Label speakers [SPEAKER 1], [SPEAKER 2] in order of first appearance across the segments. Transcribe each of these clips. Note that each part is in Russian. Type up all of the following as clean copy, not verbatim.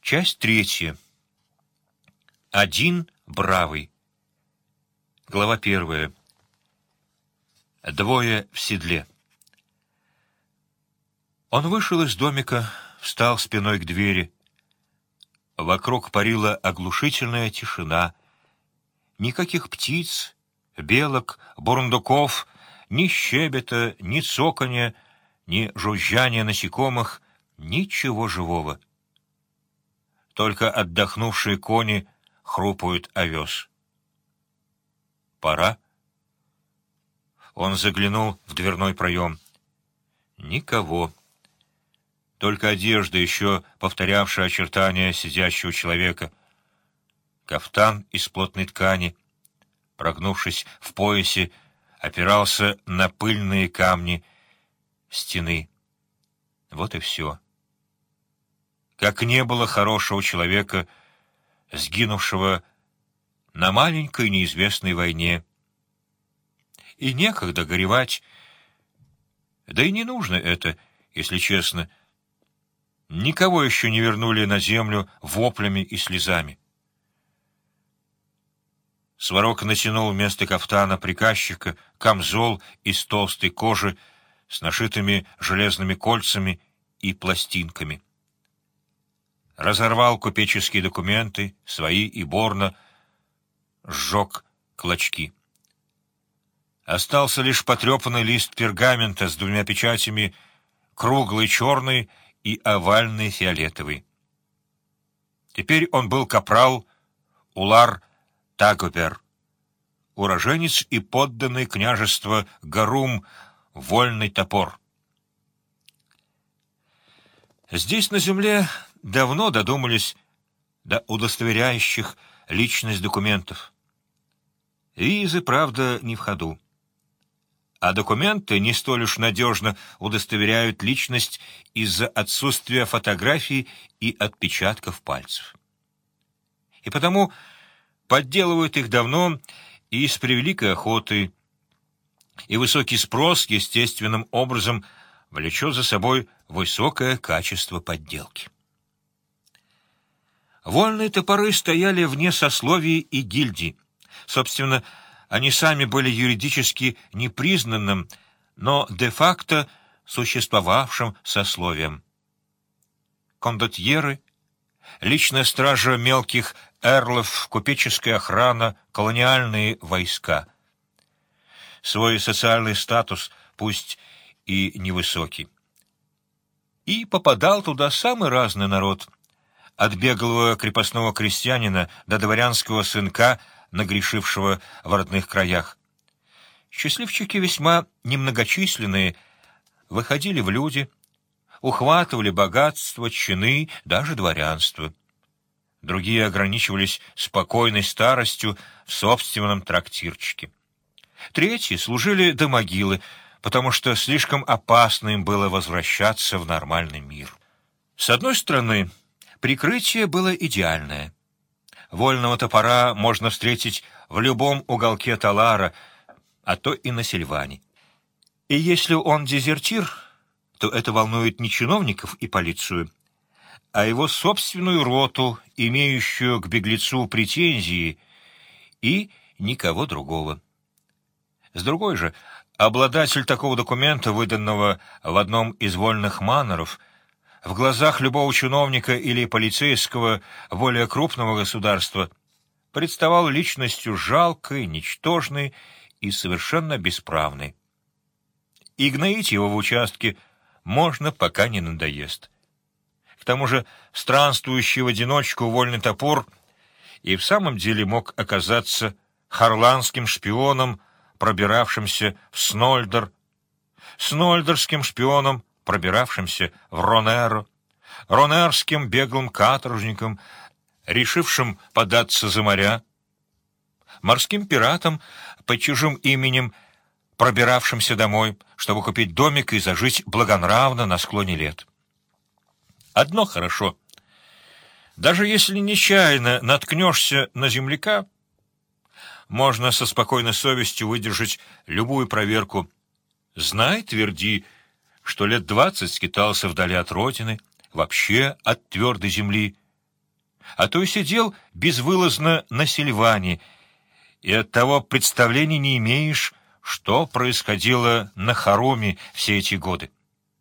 [SPEAKER 1] Часть третья. Один бравый. Глава первая. Двое в седле. Он вышел из домика, встал спиной к двери. Вокруг парила оглушительная тишина. Никаких птиц, белок, бурундуков, ни щебета, ни цоканья, ни жужжания насекомых, ничего живого. Только отдохнувшие кони хрупают овес. Пора. Он заглянул в дверной проем. Никого. Только одежда, еще повторявшая очертания сидящего человека. Кафтан из плотной ткани, прогнувшись в поясе, опирался на пыльные камни стены. Вот и все. Как не было хорошего человека, сгинувшего на маленькой неизвестной войне. И некогда горевать, да и не нужно это, если честно. Никого еще не вернули на землю воплями и слезами. Сварог натянул вместо кафтана приказчика камзол из толстой кожи с нашитыми железными кольцами и пластинками. Разорвал купеческие документы, свои и Борна, сжег клочки. Остался лишь потрепанный лист пергамента с двумя печатями, круглый черный и овальный фиолетовый. Теперь он был капрал Улар Тагобер, уроженец и подданный княжества Гарум, вольный топор. Здесь, на земле, давно додумались до удостоверяющих личность документов. Визы, правда, не в ходу. А документы не столь уж надежно удостоверяют личность из-за отсутствия фотографий и отпечатков пальцев. И потому подделывают их давно и с превеликой охотой, и высокий спрос естественным образом влечет за собой высокое качество подделки. Вольные топоры стояли вне сословий и гильдий. Собственно, они сами были юридически непризнанным, но де-факто существовавшим сословием. Кондотьеры, личная стража мелких эрлов, купеческая охрана, колониальные войска. Свой социальный статус, пусть и невысокий. И попадал туда самый разный народ, от беглого крепостного крестьянина до дворянского сынка, нагрешившего в родных краях. Счастливчики весьма немногочисленные выходили в люди, ухватывали богатство, чины, даже дворянство. Другие ограничивались спокойной старостью в собственном трактирчике. Третьи служили до могилы, потому что слишком опасно им было возвращаться в нормальный мир. С одной стороны, прикрытие было идеальное. Вольного топора можно встретить в любом уголке Талара, а то и на Сильване. И если он дезертир, то это волнует не чиновников и полицию, а его собственную роту, имеющую к беглецу претензии, и никого другого. С другой же, обладатель такого документа, выданного в одном из вольных маноров, в глазах любого чиновника или полицейского более крупного государства представал личностью жалкой, ничтожной и совершенно бесправной. И гноить его в участке можно, пока не надоест. К тому же странствующий в одиночку вольный топор и в самом деле мог оказаться харландским шпионом, пробиравшимся в Снольдер, снольдерским шпионом, пробиравшимся в Ронеро, ронерским беглым каторжником, решившим податься за моря, морским пиратом под чужим именем, пробиравшимся домой, чтобы купить домик и зажить благонравно на склоне лет. Одно хорошо. Даже если нечаянно наткнешься на земляка, можно со спокойной совестью выдержать любую проверку. Знай, тверди, что лет 20 скитался вдали от родины, вообще от твердой земли, а то и сидел безвылазно на сильване, и оттого представления не имеешь, что происходило на хоруме все эти годы.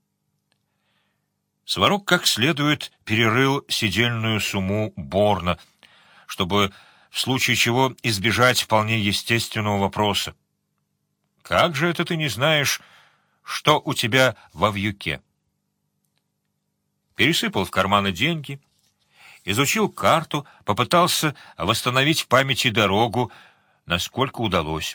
[SPEAKER 1] Сварог как следует перерыл седельную сумму Борна, чтобы в случае чего избежать вполне естественного вопроса. «Как же это ты не знаешь, что у тебя во вьюке?» Пересыпал в карманы деньги, изучил карту, попытался восстановить в памяти дорогу, насколько удалось.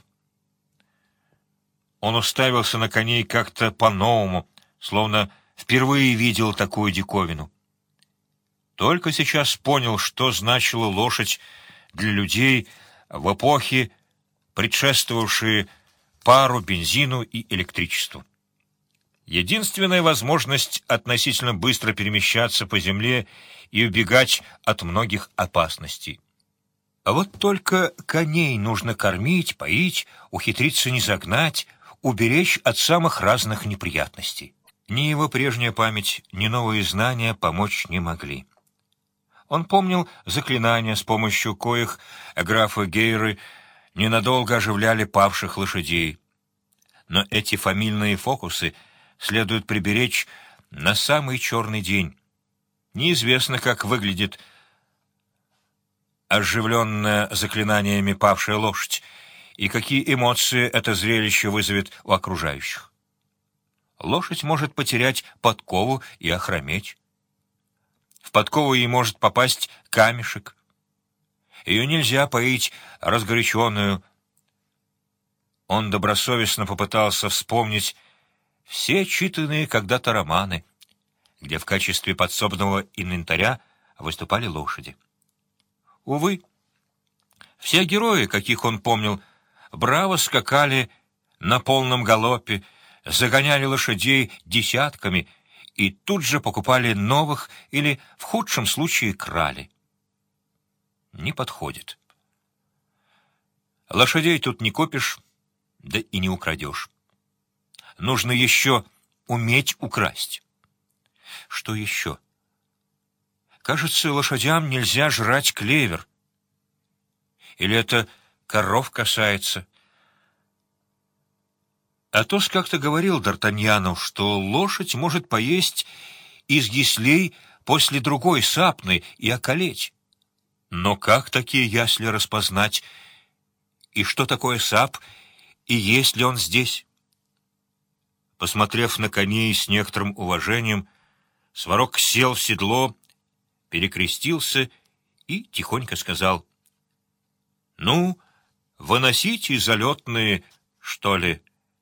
[SPEAKER 1] Он уставился на коней как-то по-новому, словно впервые видел такую диковину. Только сейчас понял, что значила лошадь для людей в эпохе, предшествовавшей пару, бензину и электричеству. Единственная возможность относительно быстро перемещаться по земле и убегать от многих опасностей. А вот только коней нужно кормить, поить, ухитриться не загнать, уберечь от самых разных неприятностей. Ни его прежняя память, ни новые знания помочь не могли. Он помнил заклинания, с помощью коих графы Гейры ненадолго оживляли павших лошадей. Но эти фамильные фокусы следует приберечь на самый черный день. Неизвестно, как выглядит оживленная заклинаниями павшая лошадь, и какие эмоции это зрелище вызовет у окружающих. Лошадь может потерять подкову и охрометь. В подкову ей может попасть камешек. Ее нельзя поить разгоряченную. Он добросовестно попытался вспомнить все читанные когда-то романы, где в качестве подсобного инвентаря выступали лошади. Увы, все герои, каких он помнил, браво скакали на полном галопе, загоняли лошадей десятками и тут же покупали новых или, в худшем случае, крали. Не подходит. Лошадей тут не купишь, да и не украдешь. Нужно еще уметь украсть. Что еще? Кажется, лошадям нельзя жрать клевер. Или это коров касается? Атос как-то говорил Д'Артаньяну, что лошадь может поесть из яслей после другой сапны и околеть. Но как такие ясли распознать? И что такое сап? И есть ли он здесь? Посмотрев на коней с некоторым уважением, Сварог сел в седло, перекрестился и тихонько сказал: «Ну, выносите залетные, что ли».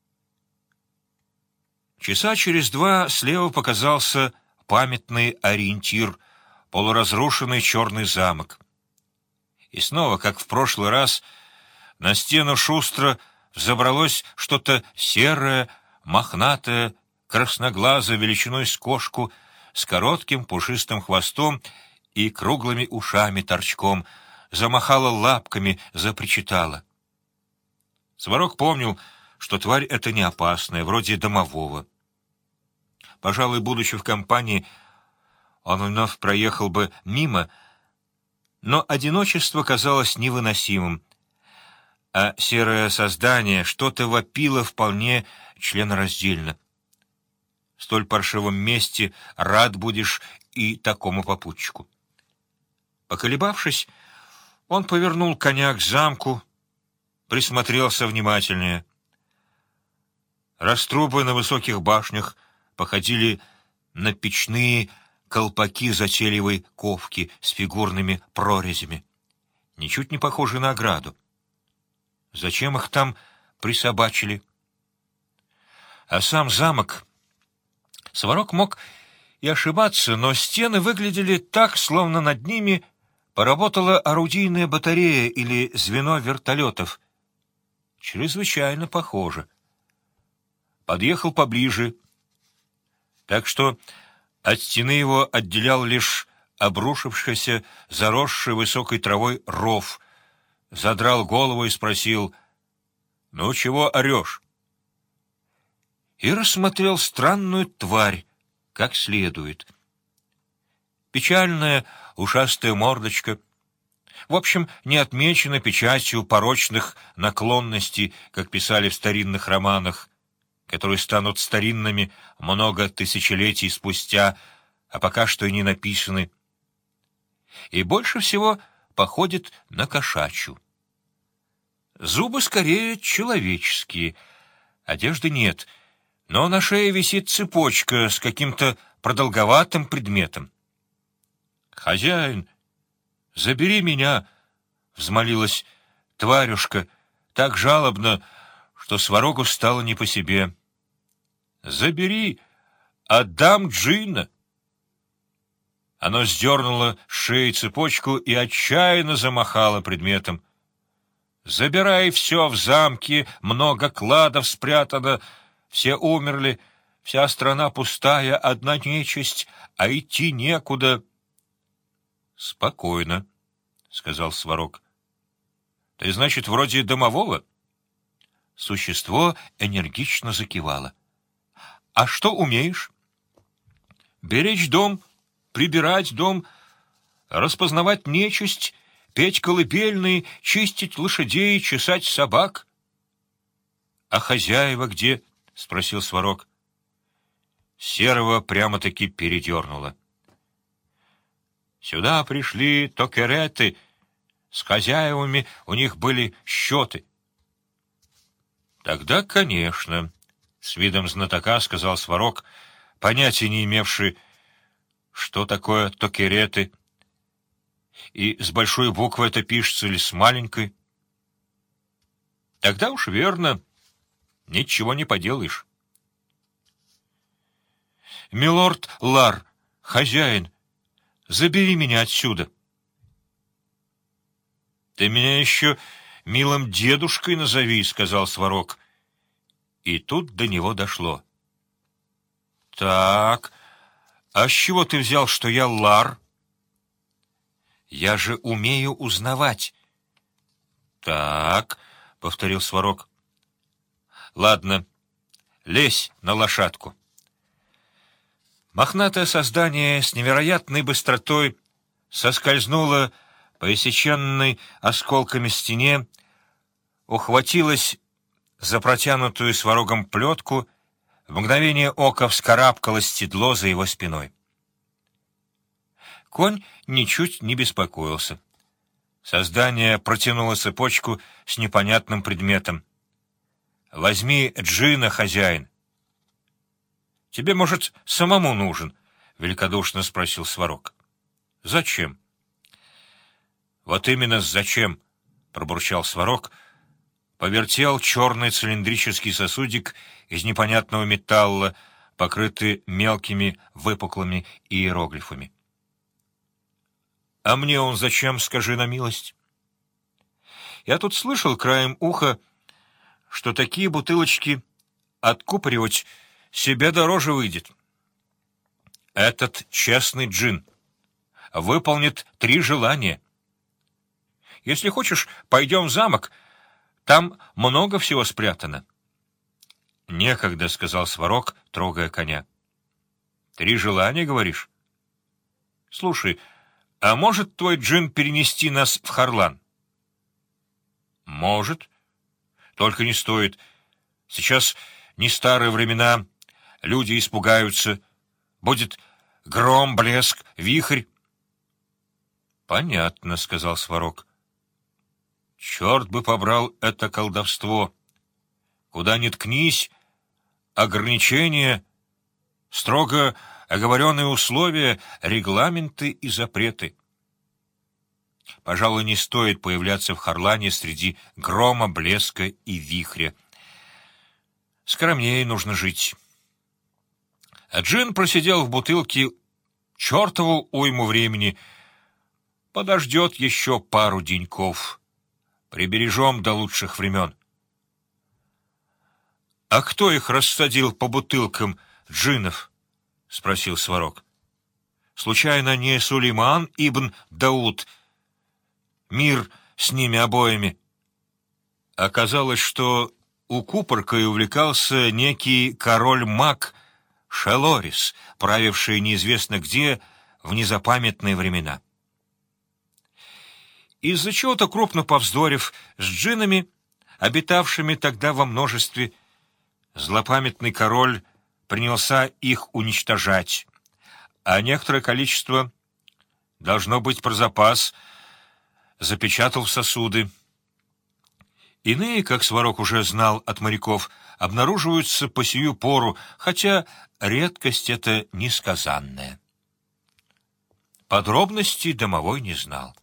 [SPEAKER 1] Часа через два слева показался памятный ориентир, полуразрушенный черный замок. И снова, как в прошлый раз, на стену шустро взобралось что-то серое, мохнатое, красноглазое, величиной с кошку, с коротким пушистым хвостом и круглыми ушами торчком, замахала лапками, запричитала. Сварог помнил, что тварь эта не опасная, вроде домового. Пожалуй, будучи в компании, он вновь проехал бы мимо, но одиночество казалось невыносимым, а серое создание что-то вопило вполне членораздельно. В столь паршивом месте рад будешь и такому попутчику. Поколебавшись, он повернул коня к замку, присмотрелся внимательнее. Раструбы на высоких башнях походили на печные колпаки затейливой ковки с фигурными прорезями, ничуть не похожи на ограду. Зачем их там присобачили? А сам замок... Сварог мог и ошибаться, но стены выглядели так, словно над ними поработала орудийная батарея или звено вертолетов. Чрезвычайно похоже. Подъехал поближе, так что от стены его отделял лишь обрушившийся, заросший высокой травой ров. Задрал голову и спросил: «Ну, чего орешь?» И рассмотрел странную тварь как следует. Печальная ушастая мордочка. В общем, не отмечена печатью порочных наклонностей, как писали в старинных романах, которые станут старинными много тысячелетий спустя, а пока что и не написаны. И больше всего походит на кошачью. Зубы скорее человеческие, одежды нет, но на шее висит цепочка с каким-то продолговатым предметом. «Хозяин, забери меня!» — взмолилась тварюшка так жалобно, что Сварогу стало не по себе. «Забери, отдам Джина!» Оно сдернуло с шеи цепочку и отчаянно замахало предметом. «Забирай все в замке, много кладов спрятано, все умерли, вся страна пустая, одна нечисть, а идти некуда». «Спокойно», — сказал Сварог. «Ты, значит, вроде домового?» Существо энергично закивало. «А что умеешь?» «Беречь дом, прибирать дом, распознавать нечисть, петь колыбельные, чистить лошадей, чесать собак». «А хозяева где?» — спросил Сварог. Серого прямо-таки передернуло. «Сюда пришли токереты, с хозяевами у них были счеты». «Тогда, конечно», — с видом знатока сказал Сварог, понятия не имевший, что такое токереты, и с большой буквы это пишется или с маленькой. «Тогда уж верно, ничего не поделаешь». «Милорд Лар, хозяин, забери меня отсюда». «Ты меня еще милым дедушкой назови», — сказал Сварог. И тут до него дошло. «Так, а с чего ты взял, что я Лар?» «Я же умею узнавать». «Так», — повторил Сварог. «Ладно, лезь на лошадку». Мохнатое создание с невероятной быстротой соскользнуло по иссеченной осколками стене, ухватилась за протянутую Сварогом плетку, в мгновение ока вскарабкалось седло за его спиной. Конь ничуть не беспокоился. Создание протянуло цепочку с непонятным предметом. «Возьми Джина, хозяин». «Тебе, может, самому нужен?» — великодушно спросил Сварог. «Зачем?» «Вот именно зачем?» — пробурчал Сварог, повертел черный цилиндрический сосудик из непонятного металла, покрытый мелкими выпуклыми иероглифами. «А мне он зачем, скажи на милость?» «Я тут слышал краем уха, что такие бутылочки откупоривать себе дороже выйдет. Этот честный джин выполнит 3 желания. Если хочешь, пойдем в замок, там много всего спрятано». «Некогда», — сказал Сварог, трогая коня. 3 желания, говоришь? Слушай, а может твой джин перенести нас в Харлан?» «Может. Только не стоит. Сейчас не старые времена, люди испугаются. Будет гром, блеск, вихрь». «Понятно», — сказал Сварог. «Черт бы побрал это колдовство! Куда ни ткнись, ограничения, строго оговоренные условия, регламенты и запреты. Пожалуй, не стоит появляться в Харлане среди грома, блеска и вихря. Скромнее нужно жить». А джин просидел в бутылке чертову уйму времени, подождет еще пару деньков. Прибережем до лучших времен. — А кто их рассадил по бутылкам, джинов? — спросил Сварог. — Случайно не Сулейман ибн Дауд? Мир с ними обоими. Оказалось, что укупоркой увлекался некий король-маг Шелорис, правивший неизвестно где в незапамятные времена. Из-за чего-то, крупно повздорив с джиннами, обитавшими тогда во множестве, злопамятный король принялся их уничтожать, а некоторое количество, должно быть про запас, запечатал в сосуды. Иные, как Сварог уже знал от моряков, обнаруживаются по сию пору, хотя редкость это несказанная. Подробностей домовой не знал.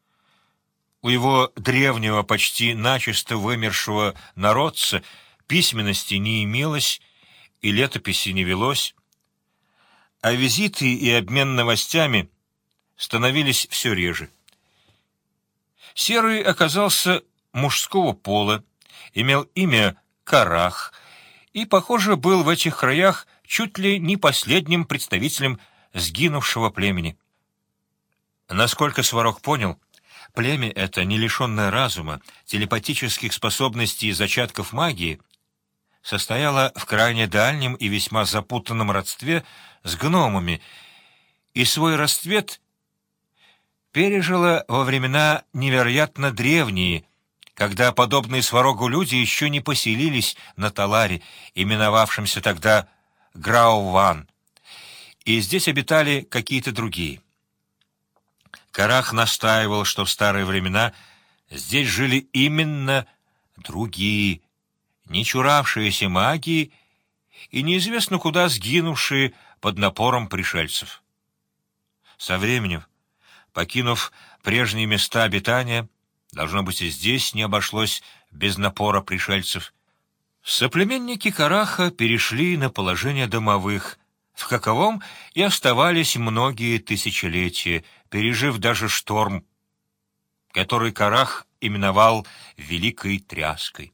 [SPEAKER 1] У его древнего, почти начисто вымершего народца письменности не имелось и летописи не велось, а визиты и обмен новостями становились все реже. Серый оказался мужского пола, имел имя Карах и, похоже, был в этих краях чуть ли не последним представителем сгинувшего племени. Насколько Сварог понял, племя это, не лишенное разума, телепатических способностей и зачатков магии, состояло в крайне дальнем и весьма запутанном родстве с гномами, и свой расцвет пережило во времена невероятно древние, когда подобные Сварогу люди еще не поселились на Таларе, именовавшемся тогда Грауван, и здесь обитали какие-то другие. Карах настаивал, что в старые времена здесь жили именно другие, не чуравшиеся магии и неизвестно куда сгинувшие под напором пришельцев. Со временем, покинув прежние места обитания, должно быть, и здесь не обошлось без напора пришельцев, соплеменники Караха перешли на положение домовых, в каковом и оставались многие тысячелетия, пережив даже шторм, который Карах именовал «Великой тряской».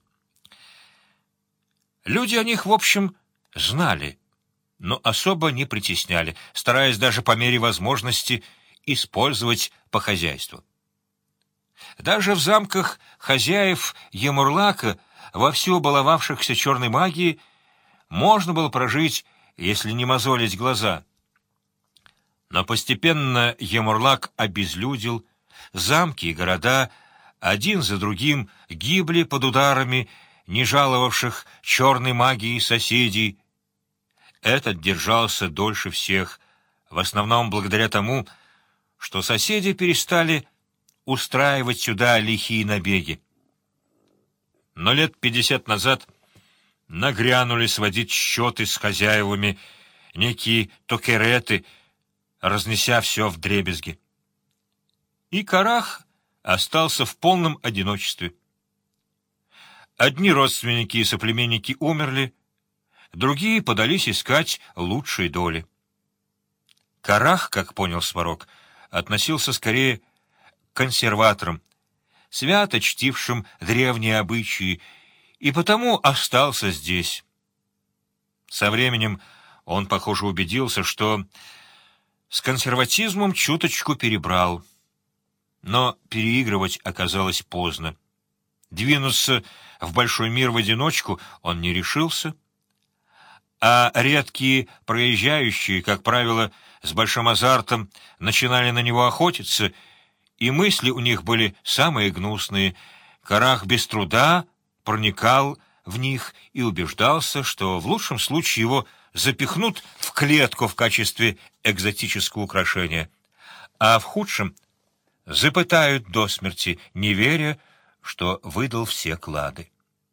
[SPEAKER 1] Люди о них, в общем, знали, но особо не притесняли, стараясь даже по мере возможности использовать по хозяйству. Даже в замках хозяев Емурлака, вовсю баловавшихся черной магией, можно было прожить, если не мозолить глаза. Но постепенно Емурлак обезлюдил, замки и города один за другим гибли под ударами не жаловавших черной магии соседей. Этот держался дольше всех, в основном благодаря тому, что соседи перестали устраивать сюда лихие набеги. Но лет 50 назад нагрянули сводить счеты с хозяевами некие токереты, разнеся все вдребезги. И Карах остался в полном одиночестве. Одни родственники и соплеменники умерли, другие подались искать лучшей доли. Карах, как понял Сварог, относился скорее к консерваторам, свято чтившим древние обычаи, и потому остался здесь. Со временем он, похоже, убедился, что с консерватизмом чуточку перебрал, но переигрывать оказалось поздно. Двинуться в большой мир в одиночку он не решился, а редкие проезжающие, как правило, с большим азартом начинали на него охотиться, и мысли у них были самые гнусные. Карах без труда проникал в них и убеждался, что в лучшем случае его запихнут в клетку в качестве экзотического украшения, а в худшем запытают до смерти, не веря, что выдал все клады.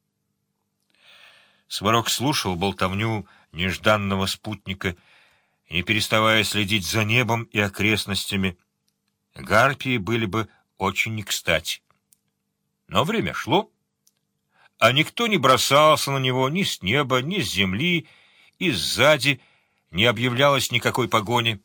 [SPEAKER 1] Сварог слушал болтовню нежданного спутника, не переставая следить за небом и окрестностями. Гарпии были бы очень не кстати. Но время шло, а никто не бросался на него ни с неба, ни с земли, и сзади не объявлялось никакой погони.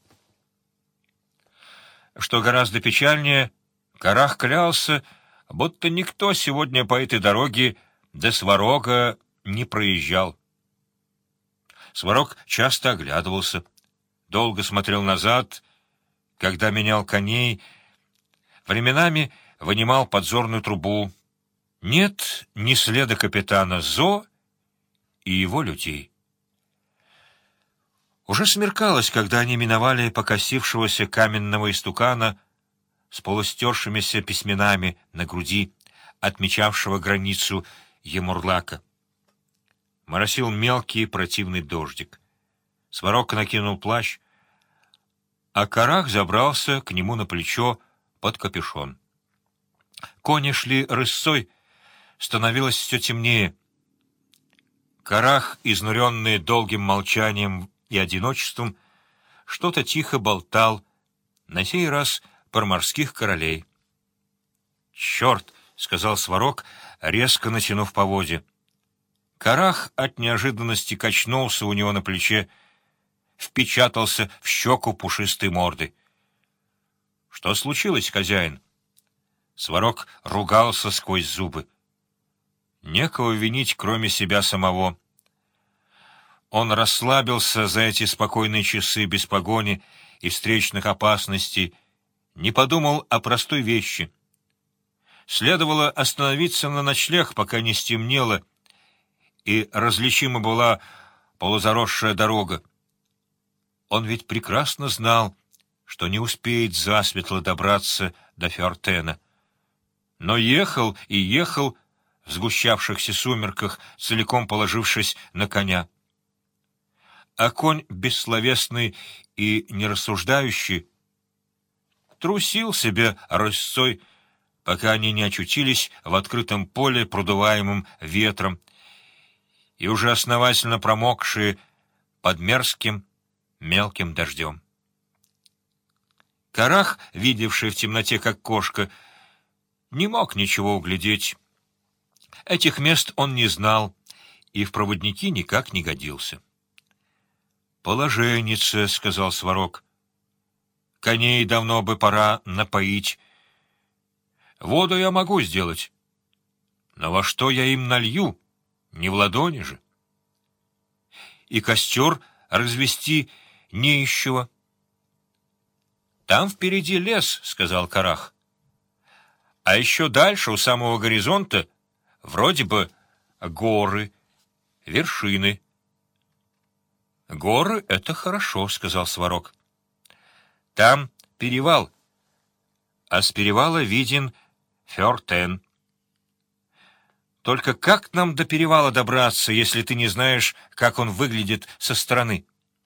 [SPEAKER 1] Что гораздо печальнее, Карах клялся, будто никто сегодня по этой дороге до Сварога не проезжал. Сварог часто оглядывался, долго смотрел назад, когда менял коней, временами вынимал подзорную трубу. Нет ни следа капитана Зо и его людей. Уже смеркалось, когда они миновали покосившегося каменного истукана с полустершимися письменами на груди, отмечавшего границу Емурлака. Моросил мелкий противный дождик. Сварог накинул плащ, а Карах забрался к нему на плечо под капюшон. Кони шли рысцой, становилось все темнее. Карах, изнуренный долгим молчанием и одиночеством, что-то тихо болтал, на сей раз про морских королей. «Черт!» — сказал Сварог, резко натянув поводья. Карах от неожиданности качнулся у него на плече, впечатался в щеку пушистой морды. «Что случилось, хозяин?» Сварог ругался сквозь зубы. Некого винить, кроме себя самого. Он расслабился за эти спокойные часы без погони и встречных опасностей, не подумал о простой вещи. Следовало остановиться на ночлег, пока не стемнело, и различима была полузаросшая дорога. Он ведь прекрасно знал, что не успеет засветло добраться до Фёртена. Но ехал и ехал в сгущавшихся сумерках, целиком положившись на коня. А конь, бессловесный и нерассуждающий, трусил себе рысцой, пока они не очутились в открытом поле, продуваемом ветром, и уже основательно промокшие под мерзким мелким дождем. Карах, видевший в темноте как кошка, не мог ничего углядеть. Этих мест он не знал и в проводники никак не годился. «Положенница», — сказал Сварог. «Коней давно бы пора напоить. Воду я могу сделать, но во что я им налью? Не в ладони же. И костер развести не из чего». «Там впереди лес», — сказал Карах. «А еще дальше, у самого горизонта, вроде бы горы, вершины». «Горы — это хорошо», — сказал Сварог. «Там перевал, а с перевала виден Фёртен. Только как нам до перевала добраться, если ты не знаешь, как он выглядит со стороны?»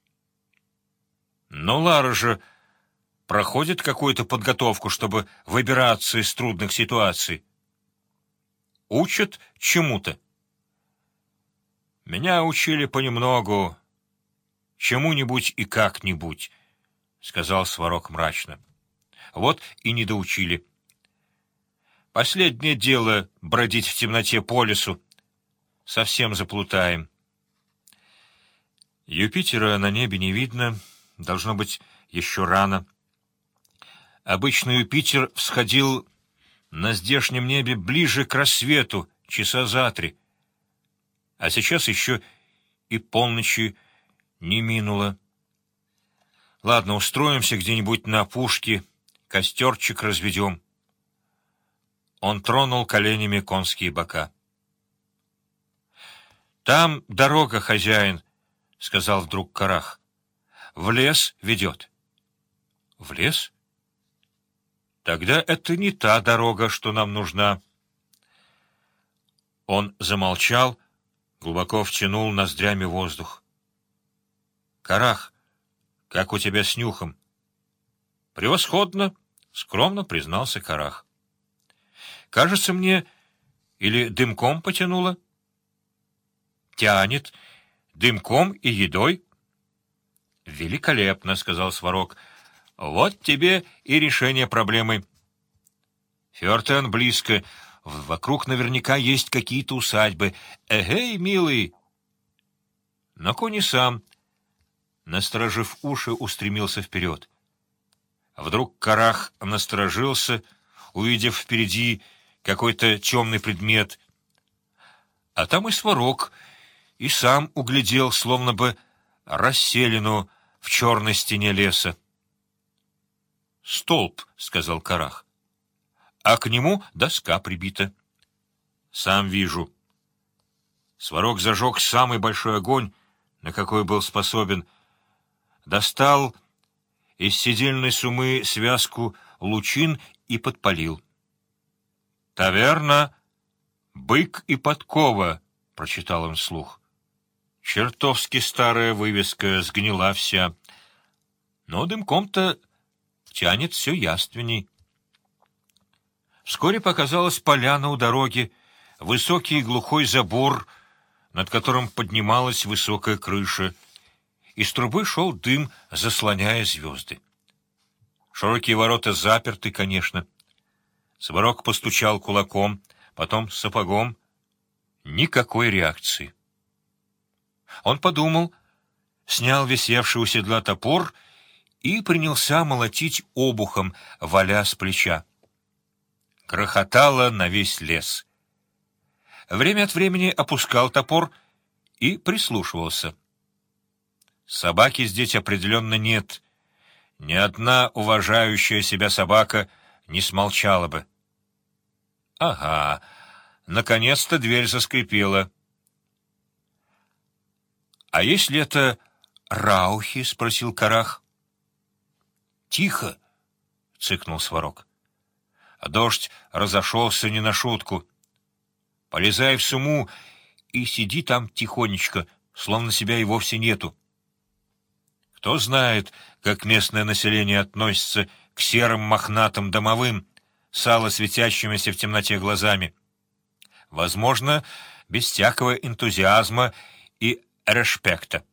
[SPEAKER 1] «Ну, Лара же проходит какую-то подготовку, чтобы выбираться из трудных ситуаций. Учат чему-то». «Меня учили понемногу, чему-нибудь и как-нибудь», — сказал Сварог мрачно. «Вот и не доучили. Последнее дело — бродить в темноте по лесу. Совсем заплутаем. Юпитера на небе не видно, должно быть, еще рано. Обычно Юпитер всходил на здешнем небе ближе к рассвету, часа за 3. А сейчас еще и полночи не минуло. Ладно, устроимся где-нибудь на опушке, костерчик разведем». Он тронул коленями конские бока. «Там дорога, хозяин», — сказал вдруг Карах. «В лес ведет». «В лес? Тогда это не та дорога, что нам нужна». Он замолчал, глубоко втянул ноздрями воздух. «Карах, как у тебя с нюхом?» «Превосходно», — скромно признался Карах. «Кажется мне, или дымком потянуло?» «Тянет. Дымком и едой». «Великолепно», — сказал Сварог. «Вот тебе и решение проблемы. Фёртен близко. Вокруг наверняка есть какие-то усадьбы. Эгей, милый!» Но конь и сам, насторожив уши, устремился вперед. Вдруг Карах насторожился, увидев впереди какой-то темный предмет. А там и Сварог, и сам углядел, словно бы расселину в черной стене леса. «Столб», — сказал Карах, — «а к нему доска прибита». «Сам вижу». Сварог зажег самый большой огонь, на какой был способен, достал из седельной сумы связку лучин и подпалил. «Таверна «Бык и подкова», — прочитал он вслух. Чертовски старая вывеска, сгнила вся. Но дымком-то тянет все яственней. Вскоре показалась поляна у дороги, высокий и глухой забор, над которым поднималась высокая крыша. Из трубы шел дым, заслоняя звезды. Широкие ворота заперты, конечно. Сварог постучал кулаком, потом сапогом. Никакой реакции. Он подумал, снял висевший у седла топор и принялся молотить обухом, валя с плеча. Грохотало на весь лес. Время от времени опускал топор и прислушивался. Собаки здесь определенно нет. Ни одна уважающая себя собака не смолчала бы. Ага, наконец-то дверь заскрипела. — А если это раухи? — спросил Карах. — Тихо! — цыкнул Сварог. Дождь разошелся не на шутку. Полезай в суму и сиди там тихонечко, словно себя и вовсе нету. Кто знает, как местное население относится к серым мохнатым домовым, сало светящимися в темноте глазами. Возможно, без всякого энтузиазма и респекта.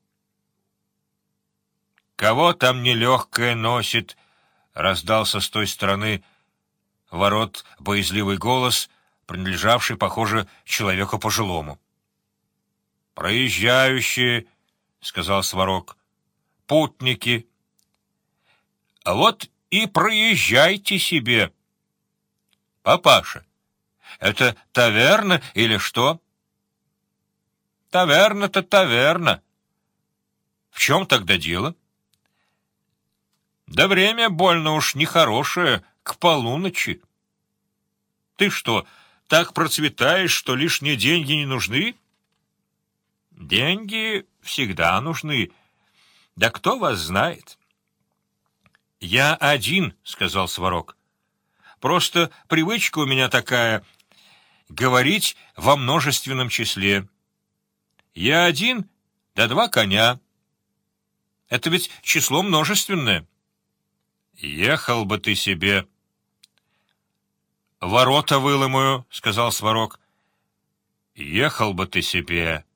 [SPEAKER 1] «Кого там нелегкое носит?» — раздался с той стороны ворот боязливый голос, принадлежавший, похоже, человеку пожилому. «Проезжающие», — сказал Сварог, — «путники». «А вот и проезжайте себе». «Папаша, это таверна или что?» «Таверна-то таверна. В чем тогда дело?» «Да время больно уж нехорошее, к полуночи». «Ты что, так процветаешь, что лишние деньги не нужны?» «Деньги всегда нужны. Да кто вас знает?» «Я один», — сказал Сварог. «Просто привычка у меня такая — говорить во множественном числе. Я один, да 2 коня. Это ведь число множественное». «Ехал бы ты себе». «Ворота выломаю», — сказал Сварог. «Ехал бы ты себе».